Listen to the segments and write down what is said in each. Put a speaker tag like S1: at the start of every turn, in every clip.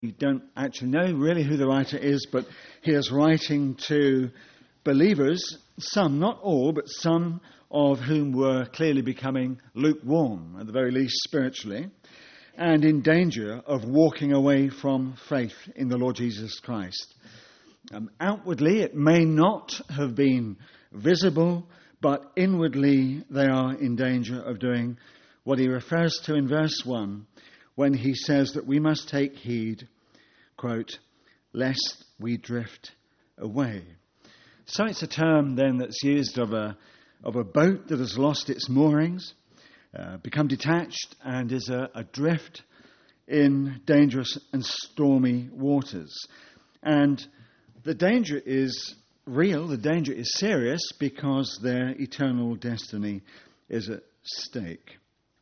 S1: We don't actually know really who the writer is, but he is writing to believers, some, not all, but some of whom were clearly becoming lukewarm, at the very least spiritually, and in danger of walking away from faith in the Lord Jesus Christ. Outwardly, it may not have been visible, but inwardly they are in danger of doing what he refers to in verse 1 when he says that we must take heed, quote, lest we drift away. So it's a term then that's used of a boat that has lost its moorings, become detached and is adrift in dangerous and stormy waters. And the danger is real, the danger is serious because their eternal destiny is at stake.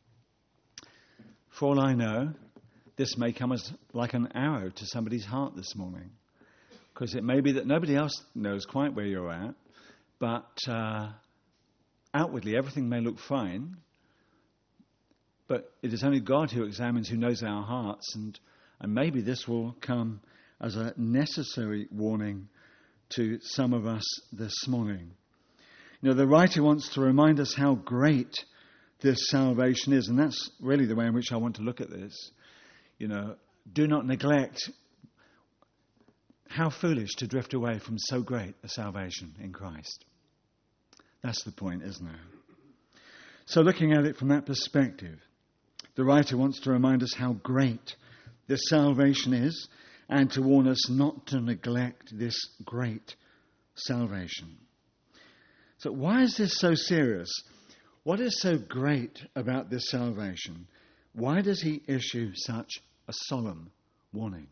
S1: For all I know, this may come as like an arrow to somebody's heart this morning, because it may be that nobody else knows quite where you're at, but outwardly everything may look fine, but it is only God who examines, who knows our hearts, and maybe this will come as a necessary warning to some of us this morning. You know, the writer wants to remind us how great this salvation is, and that's really the way in which I want to look at this. You know, do not neglect how foolish to drift away from so great a salvation in Christ. That's the point, isn't it? So looking at it from that perspective, the writer wants to remind us how great this salvation is and to warn us not to neglect this great salvation. So why is this so serious? What is so great about this salvation? Why does he issue such a solemn warning?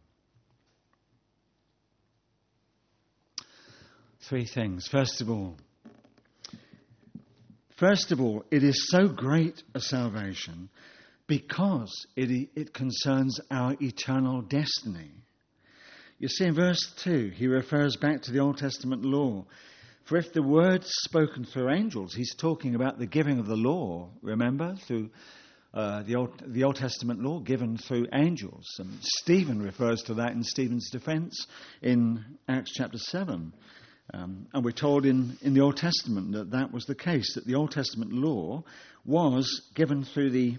S1: Three things. First of all, it is so great a salvation because it concerns our eternal destiny. You see, in verse 2, he refers back to the Old Testament law. For if the word spoken through angels, he's talking about the giving of the law, remember, through the Old Testament law given through angels. And Stephen refers to that in Stephen's defense in Acts chapter 7. And we're told in the Old Testament that was the case, that the Old Testament law was given through the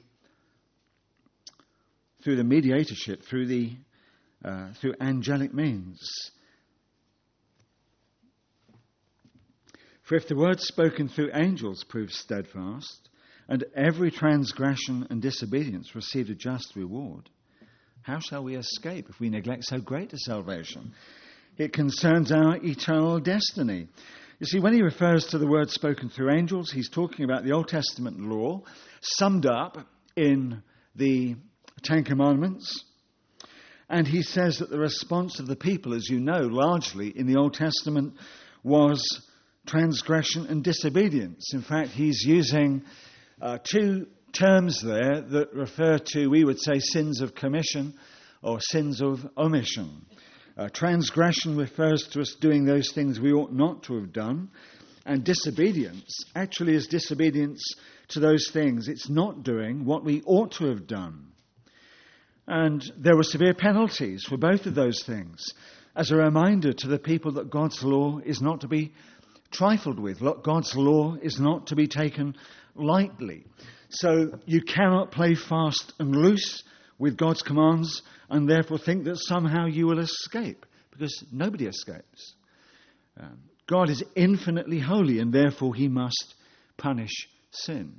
S1: mediatorship, through angelic means. For if the word spoken through angels proved steadfast, and every transgression and disobedience received a just reward, how shall we escape if we neglect so great a salvation? It concerns our eternal destiny. You see, when he refers to the word spoken through angels, he's talking about the Old Testament law, summed up in the Ten Commandments. And he says that the response of the people, as you know, largely in the Old Testament was transgression and disobedience. In fact, he's using two terms there that refer to, we would say, sins of commission or sins of omission. Transgression refers to us doing those things we ought not to have done. And disobedience actually is disobedience to those things. It's not doing what we ought to have done. And there were severe penalties for both of those things, as a reminder to the people that God's law is not to be trifled with. God's law is not to be taken lightly. So you cannot play fast and loose with God's commands and therefore think that somehow you will escape, because nobody escapes. God is infinitely holy, and therefore he must punish sin.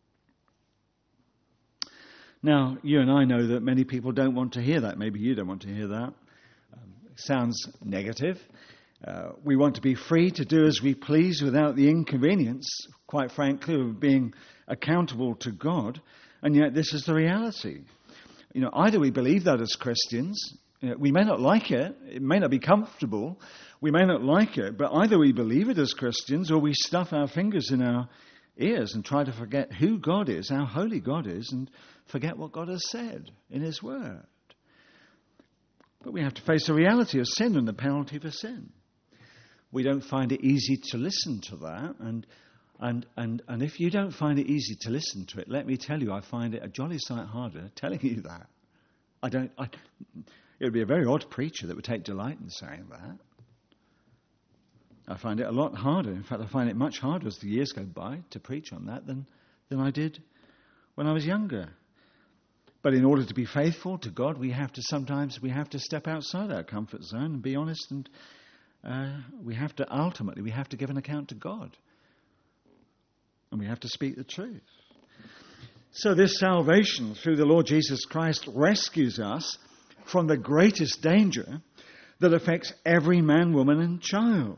S1: Now, you and I know that many people don't want to hear that. Maybe you don't want to hear that. It sounds negative. We want to be free to do as we please without the inconvenience, quite frankly, of being accountable to God. And yet this is the reality. You know, either we believe that as Christians, we may not like it, it may not be comfortable, we may not like it, but either we believe it as Christians or we stuff our fingers in our ears and try to forget who God is, how holy God is, and forget what God has said in his word. But we have to face the reality of sin and the penalty for sin. We don't find it easy to listen to that, and if you don't find it easy to listen to it, let me tell you, I find it a jolly sight harder telling you that. It would be a very odd preacher that would take delight in saying that. I find it a lot harder. In fact, I find it much harder as the years go by to preach on that than I did when I was younger. But in order to be faithful to God, we have to step outside our comfort zone and be honest, and we have to give an account to God. And we have to speak the truth. So this salvation through the Lord Jesus Christ rescues us from the greatest danger that affects every man, woman, and child.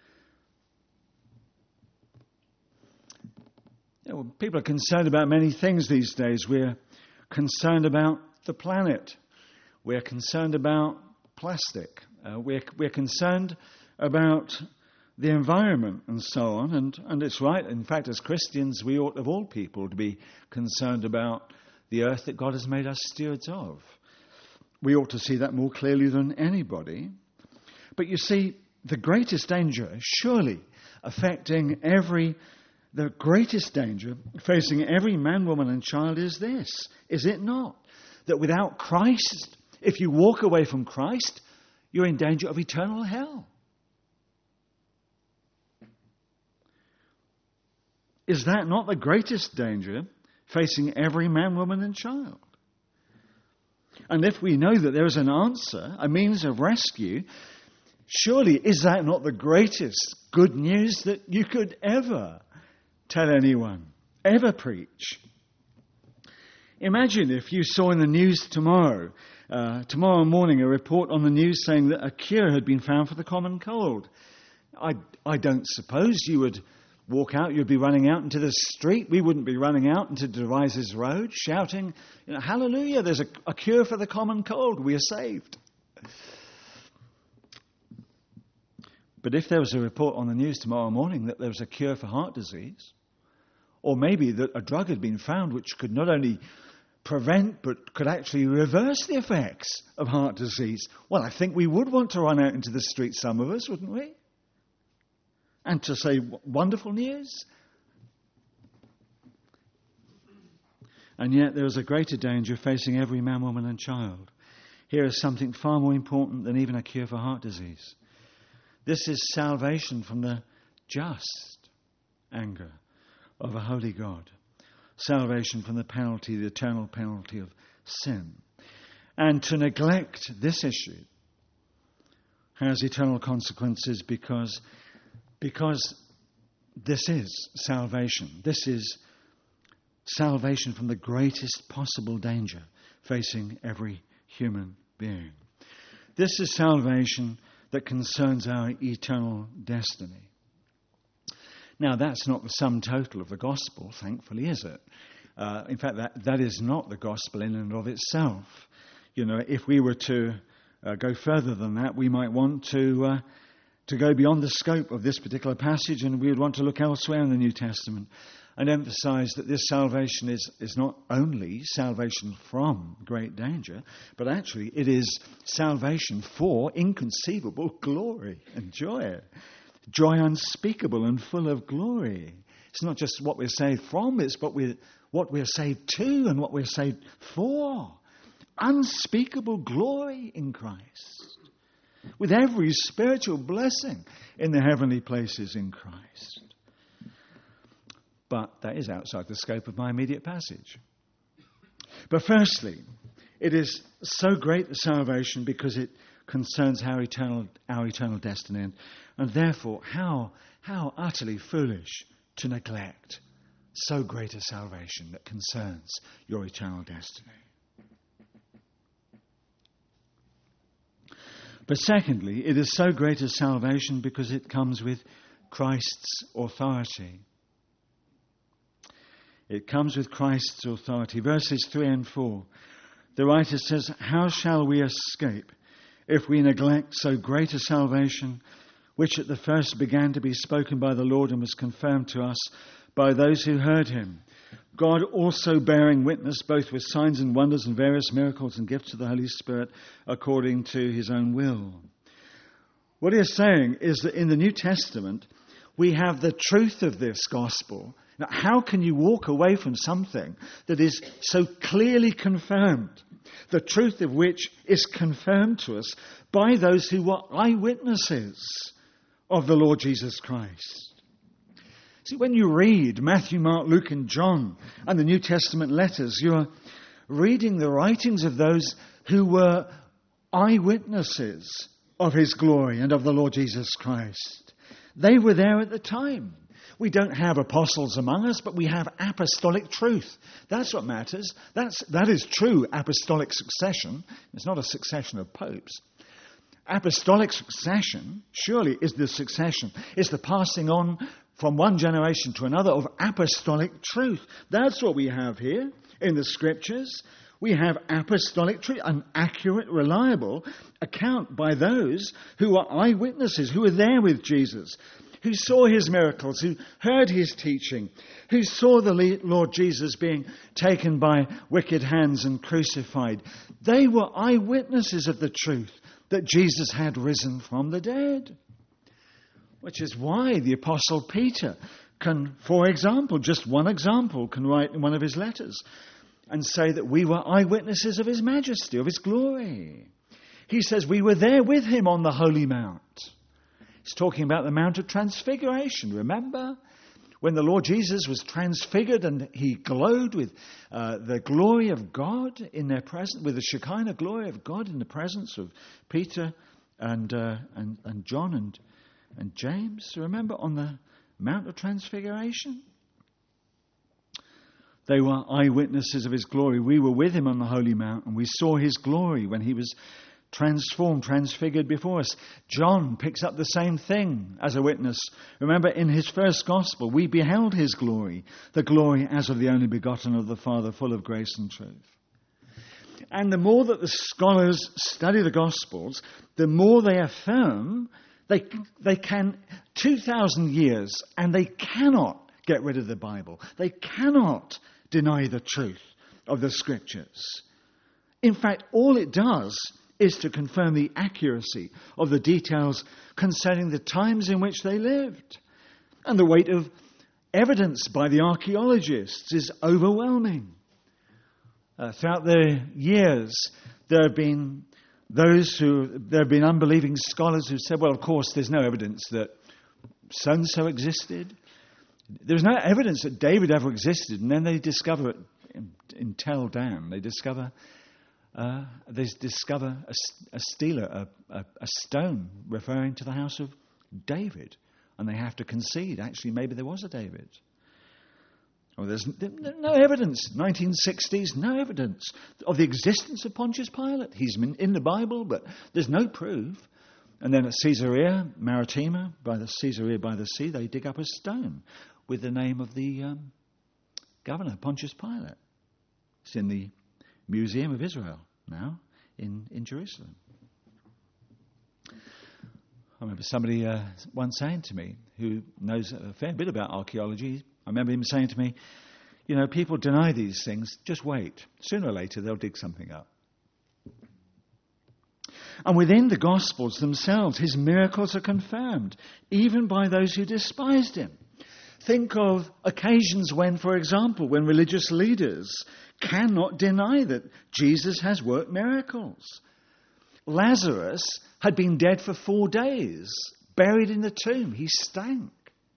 S1: People are concerned about many things these days. We're concerned about the planet. We're concerned about plastic. We're concerned about the environment and so on. And it's right. In fact, as Christians, we ought, of all people, to be concerned about the earth that God has made us stewards of. We ought to see that more clearly than anybody. But you see, the greatest danger, surely affecting the greatest danger facing every man, woman, and child is this, is it not? That without Christ, if you walk away from Christ, you're in danger of eternal hell. Is that not the greatest danger facing every man, woman, and child? And if we know that there is an answer, a means of rescue, surely is that not the greatest good news that you could ever tell anyone, ever preach? Imagine if you saw in the news tomorrow morning, a report on the news saying that a cure had been found for the common cold. I don't suppose you would walk out, you'd be running out into the street. We wouldn't be running out into Devizes Road shouting, hallelujah, there's a cure for the common cold, we are saved. But if there was a report on the news tomorrow morning that there was a cure for heart disease, or maybe that a drug had been found which could not only prevent but could actually reverse the effects of heart disease, well, I think we would want to run out into the street, some of us, wouldn't we? And to say, wonderful news. And yet there is a greater danger facing every man, woman, and child. Here is something far more important than even a cure for heart disease. This is salvation from the just anger of a holy God. Salvation from the penalty, the eternal penalty of sin. And to neglect this issue has eternal consequences because this is salvation. This is salvation from the greatest possible danger facing every human being. This is salvation that concerns our eternal destiny. Now, that's not the sum total of the gospel, thankfully, is it? In fact, that is not the gospel in and of itself. If we were to go further than that, we might want to go beyond the scope of this particular passage, and we would want to look elsewhere in the New Testament and emphasize that this salvation is not only salvation from great danger, but actually it is salvation for inconceivable glory and joy. Joy unspeakable and full of glory. It's not just what we're saved from, it's what we're saved to and what we're saved for. Unspeakable glory in Christ. With every spiritual blessing in the heavenly places in Christ. But that is outside the scope of my immediate passage. But firstly, it is so great the salvation because it concerns our eternal destiny. And therefore, how utterly foolish to neglect so great a salvation that concerns your eternal destiny. But secondly, it is so great a salvation because it comes with Christ's authority. It comes with Christ's authority. Verses 3 and 4, the writer says, "How shall we escape if we neglect so great a salvation, which at the first began to be spoken by the Lord and was confirmed to us by those who heard him? God also bearing witness both with signs and wonders and various miracles and gifts of the Holy Spirit according to his own will." What he is saying is that in the New Testament, we have the truth of this gospel Now, how can you walk away from something that is so clearly confirmed, the truth of which is confirmed to us by those who were eyewitnesses of the Lord Jesus Christ? See, when you read Matthew, Mark, Luke, and John and the New Testament letters, you're reading the writings of those who were eyewitnesses of his glory and of the Lord Jesus Christ. They were there at the time. We don't have apostles among us, but we have apostolic truth. That's what matters. That is true apostolic succession. It's not a succession of popes. Apostolic succession, surely, is the succession. It's the passing on from one generation to another of apostolic truth. That's what we have here in the Scriptures. We have apostolic truth, an accurate, reliable account by those who are eyewitnesses, who were there with Jesus, who saw his miracles, who heard his teaching, who saw the Lord Jesus being taken by wicked hands and crucified. They were eyewitnesses of the truth that Jesus had risen from the dead. Which is why the Apostle Peter can, for example, just one example, can write in one of his letters and say that we were eyewitnesses of his majesty, of his glory. He says we were there with him on the Holy Mount. He's talking about the Mount of Transfiguration. Remember when the Lord Jesus was transfigured and he glowed with the glory of God in their presence, with the Shekinah glory of God in the presence of Peter and John and James? Remember on the Mount of Transfiguration? They were eyewitnesses of his glory. We were with him on the Holy Mount, and we saw his glory when he was transformed, transfigured before us. John picks up the same thing as a witness. Remember, in his first gospel, we beheld his glory, the glory as of the only begotten of the Father, full of grace and truth. And the more that the scholars study the Gospels, the more they affirm they can, 2,000 years, and they cannot get rid of the Bible. They cannot deny the truth of the Scriptures. In fact, all it does is to confirm the accuracy of the details concerning the times in which they lived. And the weight of evidence by the archaeologists is overwhelming. Throughout the years, there have been unbelieving scholars who said, well, of course, there's no evidence that so-and-so existed. There's no evidence that David ever existed. And then they discover it in Tel Dan. They discover a stone referring to the house of David. And they have to concede, actually, maybe there was a David. Well, there's no evidence, 1960s, no evidence of the existence of Pontius Pilate. He's in the Bible, but there's no proof. And then at Caesarea Maritima, Caesarea by the sea, they dig up a stone with the name of the governor, Pontius Pilate. It's in the Museum of Israel now in Jerusalem. I remember somebody once saying to me, who knows a fair bit about archaeology, I remember him saying to me, you know, people deny these things, just wait. Sooner or later they'll dig something up. And within the Gospels themselves, his miracles are confirmed, even by those who despised him. Think of occasions when, for example, when religious leaders cannot deny that Jesus has worked miracles. Lazarus had been dead for 4 days, buried in the tomb. He stank.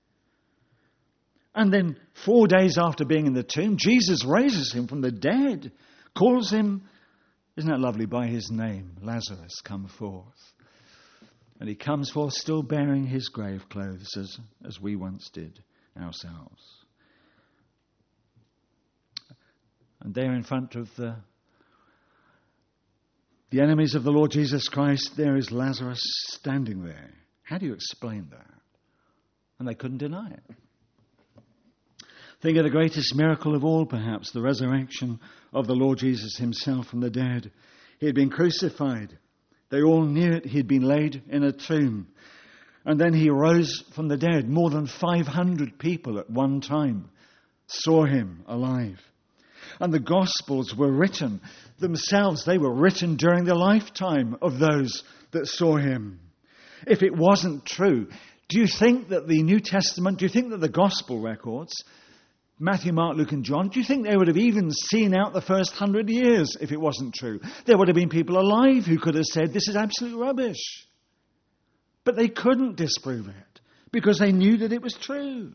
S1: And then 4 days after being in the tomb, Jesus raises him from the dead, calls him, isn't that lovely, by his name, Lazarus, come forth. And he comes forth still bearing his grave clothes as we once did ourselves. And there in front of the enemies of the Lord Jesus Christ, there is Lazarus standing there. How do you explain that? And they couldn't deny it. Think of the greatest miracle of all, perhaps, the resurrection of the Lord Jesus himself from the dead. He had been crucified. They all knew it. He had been laid in a tomb. And then he rose from the dead. More than 500 people at one time saw him alive. And the Gospels were written themselves. They were written during the lifetime of those that saw him. If it wasn't true, do you think that the New Testament, do you think that the Gospel records Matthew, Mark, Luke and John, do you think they would have even seen out the first 100 years if it wasn't true? There would have been people alive who could have said, this is absolute rubbish. But they couldn't disprove it because they knew that it was true.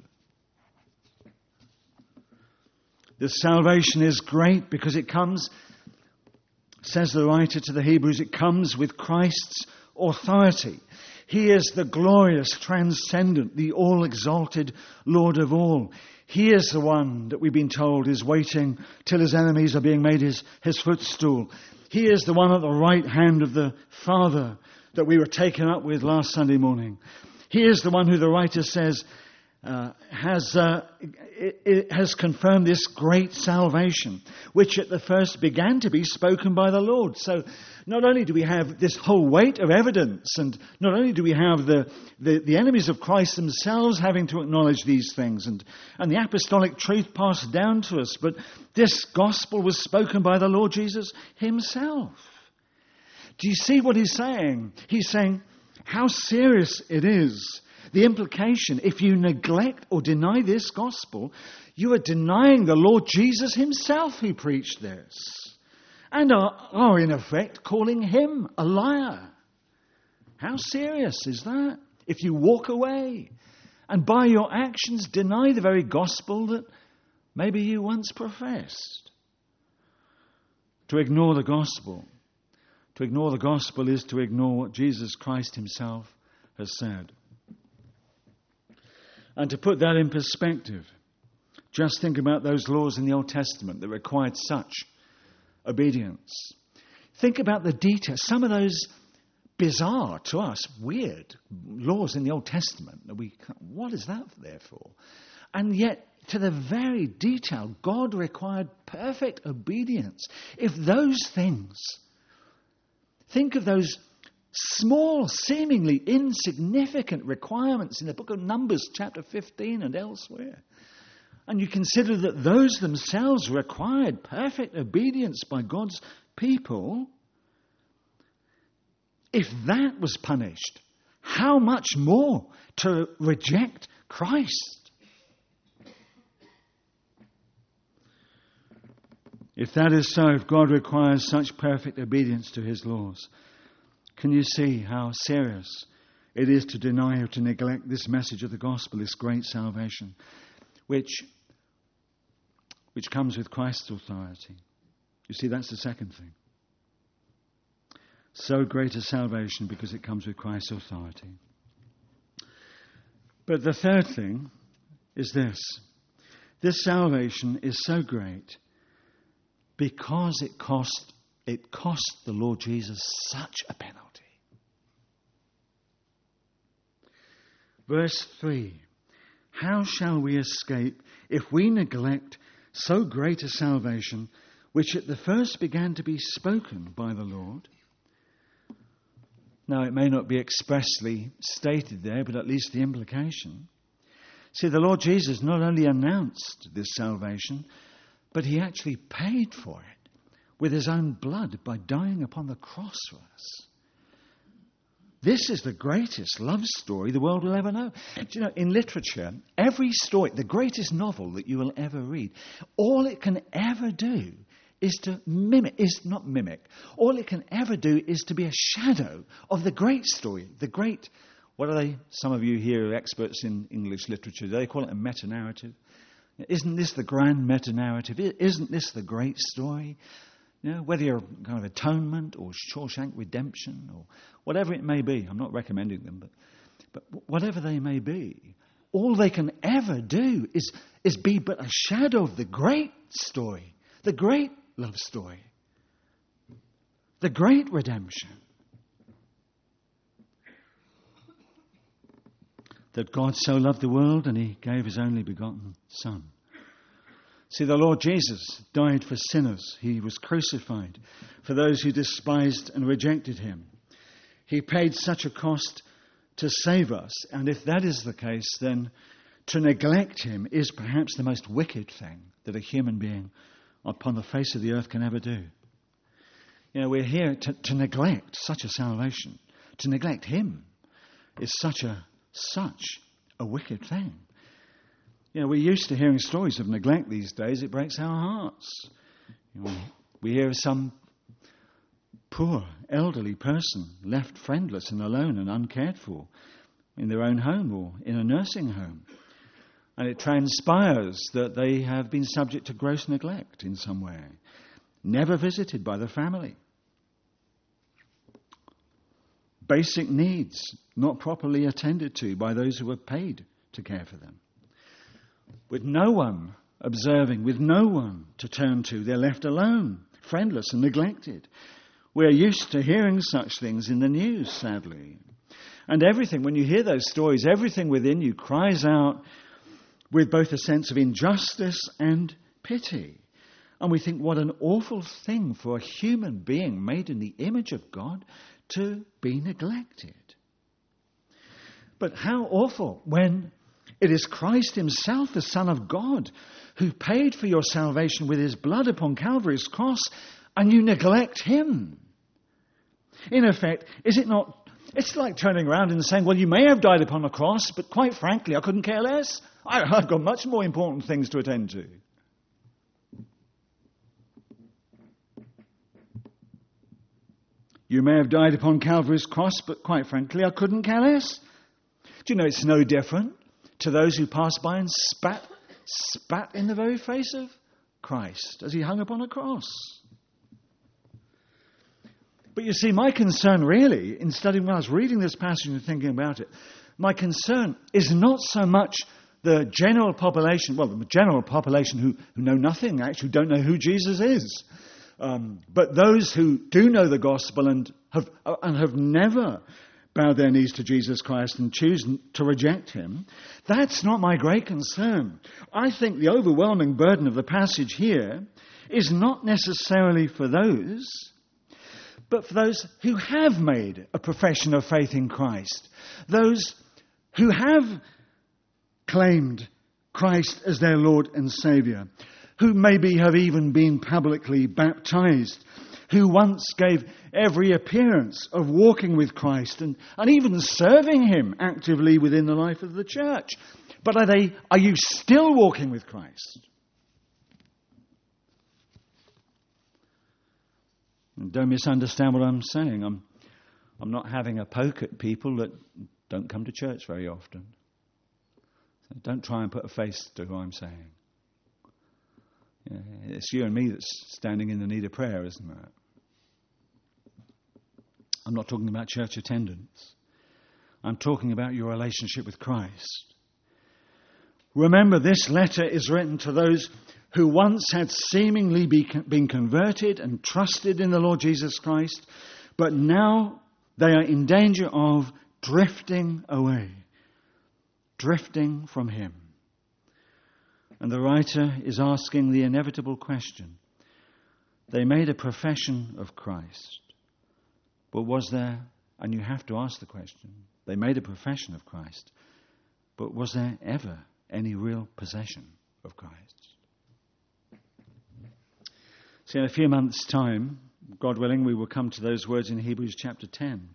S1: The salvation is great because it comes, says the writer to the Hebrews, it comes with Christ's authority. He is the glorious, transcendent, the all-exalted Lord of all. He is the one that we've been told is waiting till his enemies are being made his footstool. He is the one at the right hand of the Father that we were taken up with last Sunday morning. He is the one who the writer says has confirmed this great salvation, which at the first began to be spoken by the Lord. So not only do we have this whole weight of evidence, and not only do we have the enemies of Christ themselves having to acknowledge these things, and the apostolic truth passed down to us, but this gospel was spoken by the Lord Jesus himself. Do you see what he's saying? He's saying how serious it is. The implication, if you neglect or deny this gospel, you are denying the Lord Jesus himself who preached this, and are in effect calling him a liar. How serious is that? If you walk away and by your actions deny the very gospel that maybe you once professed. To ignore the gospel. To ignore the gospel is to ignore what Jesus Christ himself has said. And to put that in perspective, just think about those laws in the Old Testament that required such obedience. Think about the details. Some of those bizarre, to us, weird laws in the Old Testament. What is that there for? And yet, to the very detail, God required perfect obedience. If those things, think of those small, seemingly insignificant requirements in the book of Numbers, chapter 15 and elsewhere. And you consider that those themselves required perfect obedience by God's people. If that was punished, how much more to reject Christ? If that is so, if God requires such perfect obedience to his laws, can you see how serious it is to deny or to neglect this message of the gospel, this great salvation, which comes with Christ's authority? You see, that's the second thing. So great a salvation because it comes with Christ's authority. But the third thing is this. This salvation is so great because it cost the Lord Jesus such a penalty. Verse 3, how shall we escape if we neglect so great a salvation, which at the first began to be spoken by the Lord? Now, it may not be expressly stated there, but at least the implication. See, the Lord Jesus not only announced this salvation, but he actually paid for it with his own blood by dying upon the cross for us. This is the greatest love story the world will ever know. Do you know, in literature, every story, the greatest novel that you will ever read, all it can ever do is to all it can ever do is to be a shadow of the great story, the great, what are they, some of you here are experts in English literature, do they call it a meta-narrative? Isn't this the grand meta-narrative? Isn't this the great story? You know, whether you're kind of Atonement or Shawshank Redemption or whatever it may be. I'm not recommending them, but whatever they may be, all they can ever do is be but a shadow of the great story, the great love story, the great redemption. That God so loved the world and he gave his only begotten Son. See, the Lord Jesus died for sinners. He was crucified for those who despised and rejected him. He paid such a cost to save us. And if that is the case, then to neglect him is perhaps the most wicked thing that a human being upon the face of the earth can ever do. You know, we're here to neglect such a salvation. To neglect him is such a wicked thing. We're used to hearing stories of neglect these days. It breaks our hearts. We hear of some poor, elderly person left friendless and alone and uncared for in their own home or in a nursing home. And it transpires that they have been subject to gross neglect in some way, never visited by the family. Basic needs not properly attended to by those who are paid to care for them. With no one observing, with no one to turn to, they're left alone, friendless and neglected. We're used to hearing such things in the news, sadly. And everything, when you hear those stories, everything within you cries out with both a sense of injustice and pity. And we think, what an awful thing for a human being made in the image of God to be neglected. But how awful when it is Christ himself, the Son of God, who paid for your salvation with his blood upon Calvary's cross, and you neglect him. In effect, is it not? It's like turning around and saying, well, you may have died upon a cross, but quite frankly, I couldn't care less. I've got much more important things to attend to. You may have died upon Calvary's cross, but quite frankly, I couldn't care less. Do you know it's no different to those who passed by and spat in the very face of Christ as he hung upon a cross? But you see, my concern really, in studying, when I was reading this passage and thinking about it, my concern is not so much the general population, the general population who know nothing, actually don't know who Jesus is. But those who do know the gospel and have never bowed their knees to Jesus Christ and choose to reject him, that's not my great concern. I think the overwhelming burden of the passage here is not necessarily for those, but for those who have made a profession of faith in Christ, those who have claimed Christ as their Lord and Saviour, who maybe have even been publicly baptized, who once gave every appearance of walking with Christ and even serving him actively within the life of the church. But are you still walking with Christ? And don't misunderstand what I'm saying. I'm not having a poke at people that don't come to church very often. So don't try and put a face to who I'm saying. Yeah, it's you and me that's standing in the need of prayer, isn't it? I'm not talking about church attendance. I'm talking about your relationship with Christ. Remember, this letter is written to those who once had seemingly been converted and trusted in the Lord Jesus Christ, but now they are in danger of drifting away, drifting from him. And the writer is asking the inevitable question. They made a profession of Christ, but was there, and you have to ask the question, they made a profession of Christ, but was there ever any real possession of Christ? See, in a few months' time, God willing, we will come to those words in Hebrews chapter 10.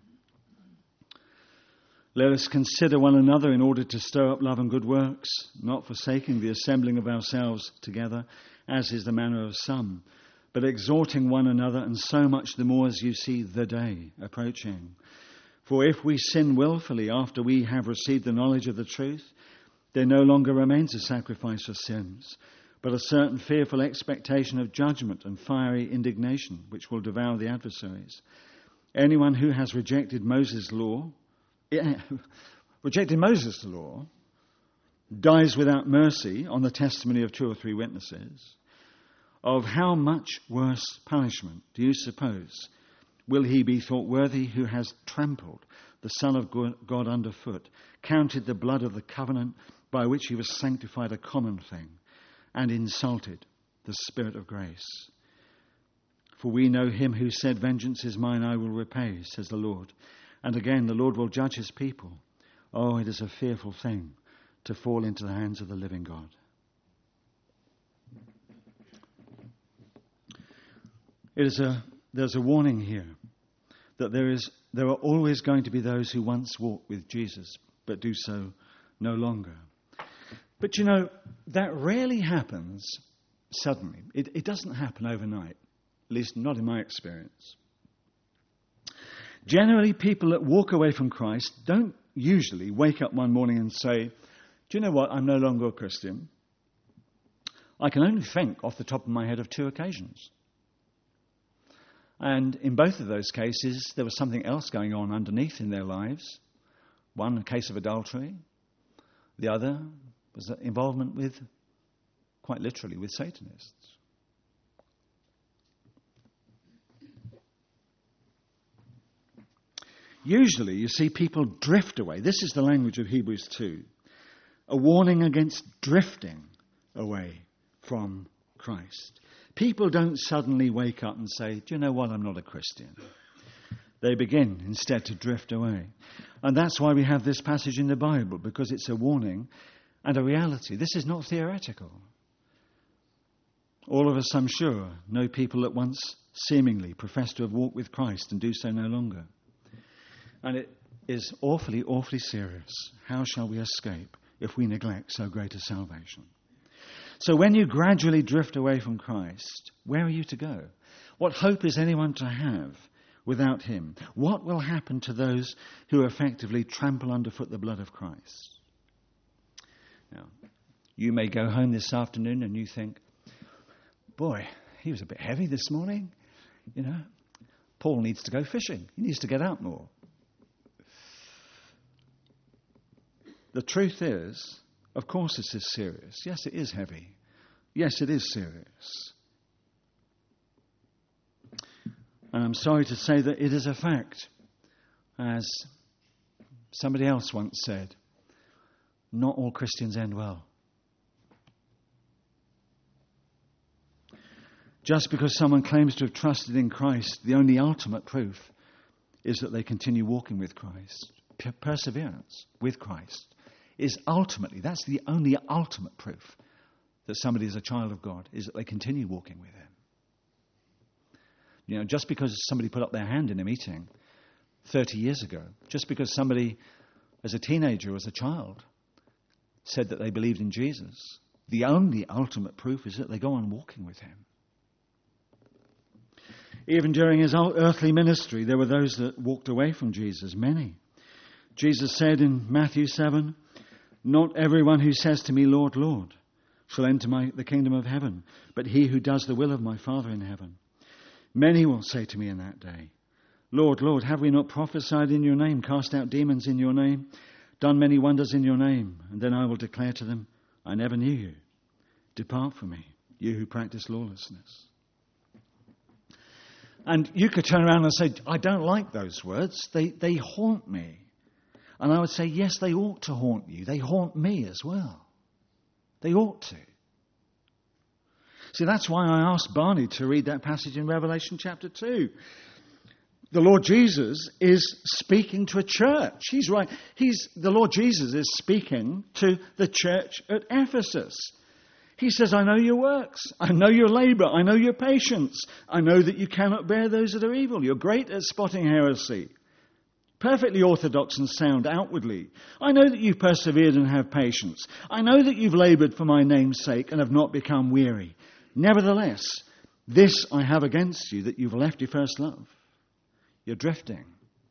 S1: Let us consider one another in order to stir up love and good works, not forsaking the assembling of ourselves together, as is the manner of some, but exhorting one another, and so much the more as you see the day approaching. For if we sin willfully after we have received the knowledge of the truth, there no longer remains a sacrifice for sins, but a certain fearful expectation of judgment and fiery indignation, which will devour the adversaries. Anyone who has rejected Moses' law, dies without mercy on the testimony of 2 or 3 witnesses. Of how much worse punishment, do you suppose, will he be thought worthy who has trampled the Son of God underfoot, counted the blood of the covenant by which he was sanctified a common thing, and insulted the Spirit of grace? For we know him who said, vengeance is mine, I will repay, says the Lord. And again, the Lord will judge his people. Oh, it is a fearful thing to fall into the hands of the living God. There's a warning here that there are always going to be those who once walked with Jesus, but do so no longer. But that rarely happens suddenly. It doesn't happen overnight, at least not in my experience. Generally, people that walk away from Christ don't usually wake up one morning and say, do you know what, I'm no longer a Christian. I can only think off the top of my head of 2 occasions. And in both of those cases, there was something else going on underneath in their lives. One, a case of adultery. The other was involvement with, quite literally, with Satanists. Usually, you see people drift away. This is the language of Hebrews 2. A warning against drifting away from Christ. People don't suddenly wake up and say, do you know what, I'm not a Christian. They begin instead to drift away. And that's why we have this passage in the Bible, because it's a warning and a reality. This is not theoretical. All of us, I'm sure, know people that once seemingly professed to have walked with Christ and do so no longer. And it is awfully, awfully serious. How shall we escape if we neglect so great a salvation? So when you gradually drift away from Christ, where are you to go? What hope is anyone to have without him? What will happen to those who effectively trample underfoot the blood of Christ? Now, you may go home this afternoon and you think, boy, he was a bit heavy this morning. Paul needs to go fishing. He needs to get out more. The truth is, of course this is serious. Yes, it is heavy. Yes, it is serious. And I'm sorry to say that it is a fact. As somebody else once said, not all Christians end well. Just because someone claims to have trusted in Christ, the only ultimate proof is that they continue walking with Christ. Perseverance with Christ is ultimately, that's the only ultimate proof that somebody is a child of God, is that they continue walking with him. Just because somebody put up their hand in a meeting 30 years ago, just because somebody as a teenager or as a child said that they believed in Jesus, the only ultimate proof is that they go on walking with him. Even during his earthly ministry, there were those that walked away from Jesus, many. Jesus said in Matthew 7, not everyone who says to me, Lord, Lord, shall enter the kingdom of heaven, but he who does the will of my Father in heaven. Many will say to me in that day, Lord, Lord, have we not prophesied in your name, cast out demons in your name, done many wonders in your name? And then I will declare to them, I never knew you. Depart from me, you who practice lawlessness. And you could turn around and say, I don't like those words. They haunt me. And I would say, yes, they ought to haunt you. They haunt me as well. They ought to. See, that's why I asked Barney to read that passage in Revelation chapter 2. The Lord Jesus is speaking to a church. He's right. The Lord Jesus is speaking to the church at Ephesus. He says, I know your works. I know your labor. I know your patience. I know that you cannot bear those that are evil. You're great at spotting heresy. Perfectly orthodox and sound outwardly. I know that you've persevered and have patience. I know that you've labored for my name's sake and have not become weary. Nevertheless, this I have against you, that you've left your first love. You're drifting.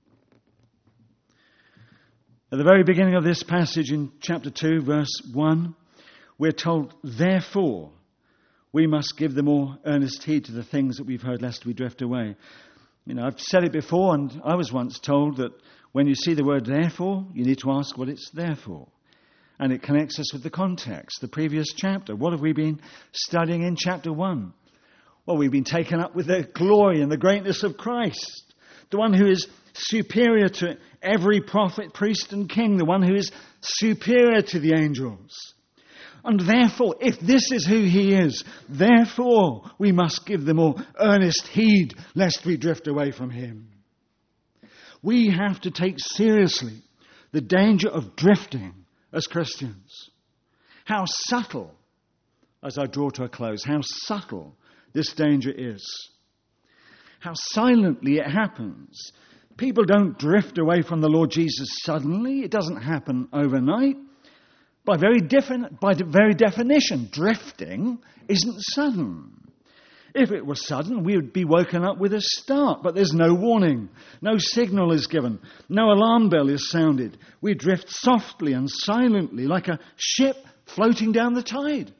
S1: At the very beginning of this passage in chapter 2, verse 1, we're told, therefore, we must give the more earnest heed to the things that we've heard, lest we drift away. I've said it before, and I was once told that when you see the word therefore, you need to ask what it's there for. And it connects us with the context, the previous chapter. What have we been studying in chapter 1? Well, we've been taken up with the glory and the greatness of Christ, the one who is superior to every prophet, priest, and king, the one who is superior to the angels. And therefore, if this is who he is, therefore we must give the more earnest heed lest we drift away from him. We have to take seriously the danger of drifting as Christians. How subtle, as I draw to a close, how subtle this danger is. How silently it happens. People don't drift away from the Lord Jesus suddenly. It doesn't happen overnight. By the very definition, drifting isn't sudden. If it were sudden, we would be woken up with a start, but there's no warning. No signal is given. No alarm bell is sounded. We drift softly and silently like a ship floating down the tide.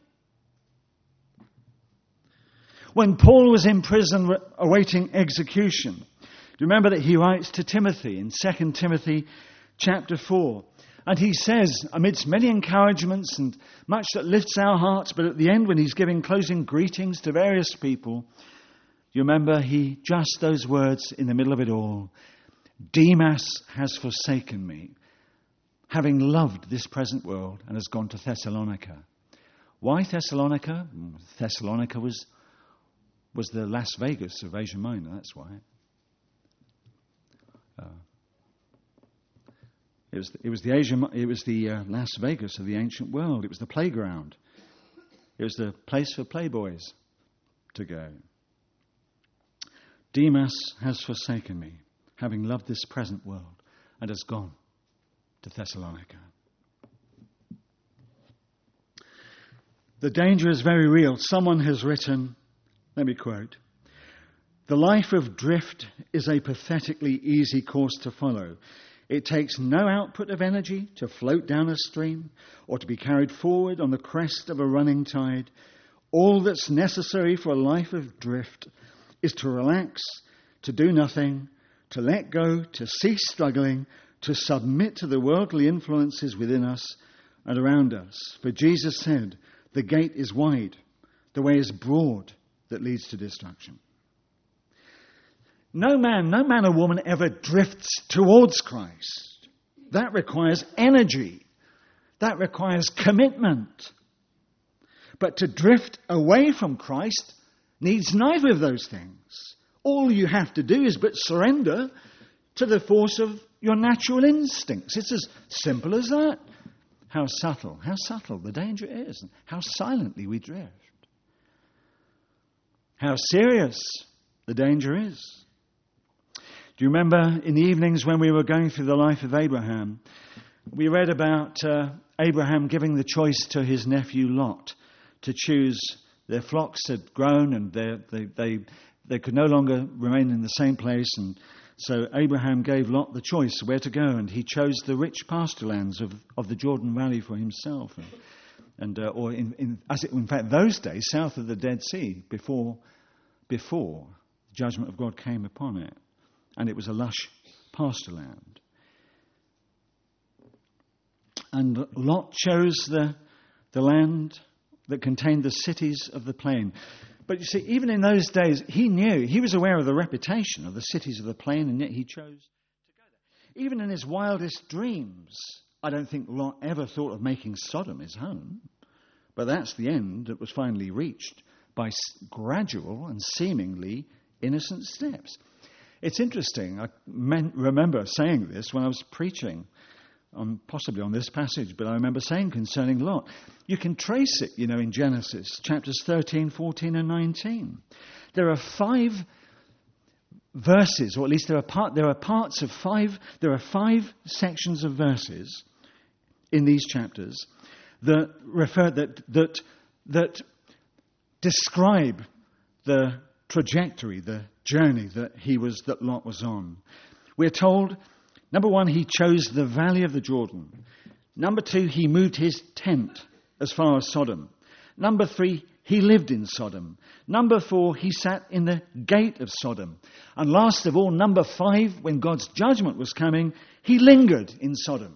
S1: When Paul was in prison awaiting execution, do you remember that he writes to Timothy in 2 Timothy chapter 4? And he says, amidst many encouragements and much that lifts our hearts, but at the end when he's giving closing greetings to various people, you remember he just those words in the middle of it all. Demas has forsaken me, having loved this present world, and has gone to Thessalonica. Why Thessalonica? Thessalonica was the Las Vegas of Asia Minor, that's why. It was the Las Vegas of the ancient world. It was the playground. It was the place for playboys to go. Demas has forsaken me, having loved this present world, and has gone to Thessalonica. The danger is very real. Someone has written, let me quote, "The life of drift is a pathetically easy course to follow. It takes no output of energy to float down a stream or to be carried forward on the crest of a running tide. All that's necessary for a life of drift is to relax, to do nothing, to let go, to cease struggling, to submit to the worldly influences within us and around us. For Jesus said, the gate is wide, the way is broad that leads to destruction." No man or woman ever drifts towards Christ. That requires energy. That requires commitment. But to drift away from Christ needs neither of those things. All you have to do is but surrender to the force of your natural instincts. It's as simple as that. How subtle the danger is. How silently we drift. How serious the danger is. Do you remember in the evenings when we were going through the life of Abraham, we read about Abraham giving the choice to his nephew Lot to choose. Their flocks had grown and they could no longer remain in the same place, and so Abraham gave Lot the choice where to go, and he chose the rich pasture lands of the Jordan Valley for himself, in fact those days south of the Dead Sea before the judgment of God came upon it. And it was a lush pasture land. And Lot chose the land that contained the cities of the plain. But you see, even in those days, he was aware of the reputation of the cities of the plain, and yet he chose to go there. Even in his wildest dreams, I don't think Lot ever thought of making Sodom his home. But that's the end that was finally reached by gradual and seemingly innocent steps. It's interesting. I remember saying this when I was preaching, possibly on this passage, but I remember saying concerning Lot, you can trace it, in Genesis, chapters 13, 14, and 19. There are 5 verses, or at least there are 5 sections of verses in these chapters that describe the trajectory, the journey that Lot was on. We're told, number 1, he chose the valley of the Jordan. Number 2, he moved his tent as far as Sodom. Number 3, he lived in Sodom. Number 4, he sat in the gate of Sodom. And last of all, number 5, when God's judgment was coming, he lingered in Sodom.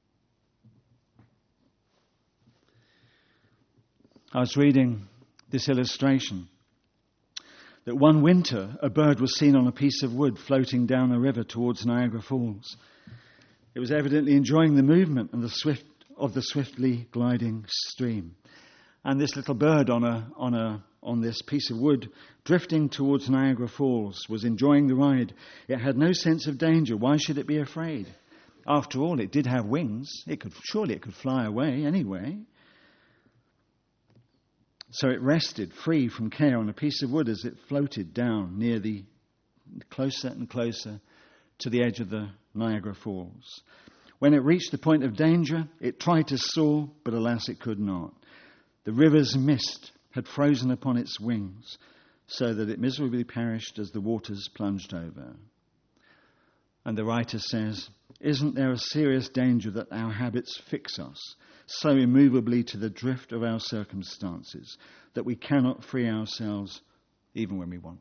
S1: I was reading this illustration that one winter a bird was seen on a piece of wood floating down a river towards Niagara Falls. It was evidently enjoying the movement and the swiftly gliding stream. And this little bird on this piece of wood drifting towards Niagara Falls was enjoying the ride. It had no sense of danger. Why should it be afraid? After all, it did have wings. Surely it could fly away anyway. So it rested, free from care, on a piece of wood as it floated down closer and closer to the edge of the Niagara Falls. When it reached the point of danger, it tried to soar, but alas, it could not. The river's mist had frozen upon its wings, so that it miserably perished as the waters plunged over. And the writer says, isn't there a serious danger that our habits fix us so immovably to the drift of our circumstances that we cannot free ourselves even when we want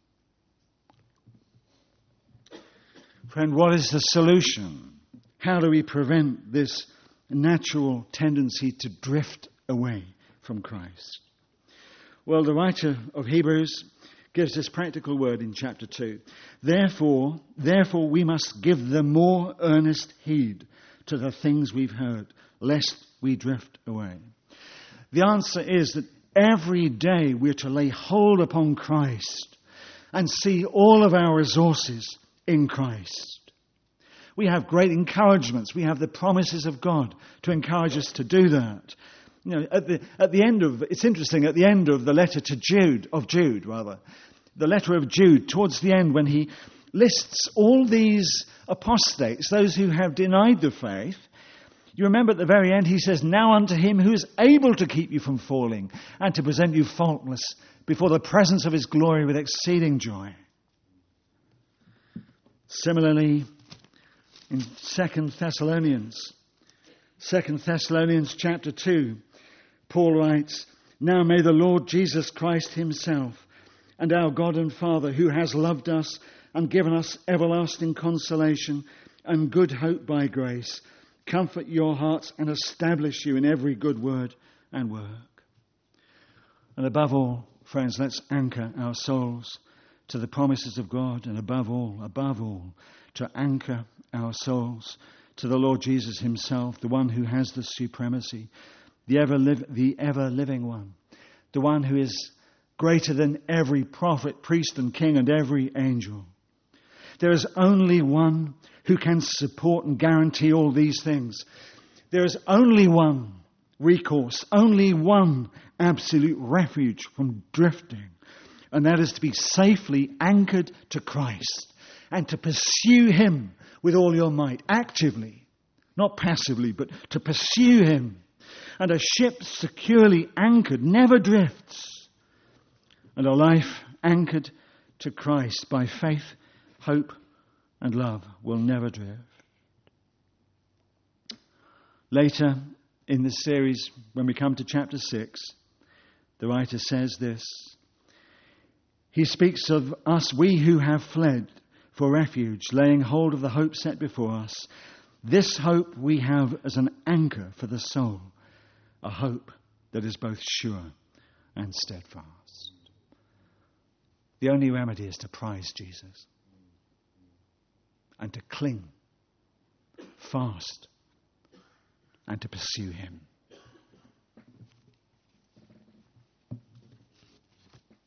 S1: to? Friend, what is the solution? How do we prevent this natural tendency to drift away from Christ? Well, the writer of Hebrews gives this practical word in chapter 2. Therefore, we must give the more earnest heed to the things we've heard, lest we drift away. The answer is that every day we're to lay hold upon Christ and see all of our resources in Christ. We have great encouragements. We have the promises of God to encourage us to do that. You know, at the end of, it's interesting, at the end of the letter to Jude, the letter of Jude, towards the end when he lists all these apostates, those who have denied the faith, you remember at the very end he says, now unto him who is able to keep you from falling and to present you faultless before the presence of his glory with exceeding joy. Similarly, in 2 Thessalonians chapter 2, Paul writes, now may the Lord Jesus Christ himself and our God and Father, who has loved us and given us everlasting consolation and good hope by grace, comfort your hearts and establish you in every good word and work. And above all, friends, let's anchor our souls to the promises of God, and above all, to anchor our souls to the Lord Jesus himself, the one who has the supremacy, the ever-living one, the one who is greater than every prophet, priest and king and every angel. There is only one who can support and guarantee all these things. There is only one recourse, only one absolute refuge from drifting, and that is to be safely anchored to Christ and to pursue him with all your might, actively, not passively, but to pursue him. And a ship securely anchored never drifts. And a life anchored to Christ by faith, hope, and love will never drift. Later in this series, when we come to chapter 6, the writer says this. He speaks of us, we who have fled for refuge, laying hold of the hope set before us. This hope we have as an anchor for the soul, a hope that is both sure and steadfast. The only remedy is to prize Jesus and to cling fast and to pursue him.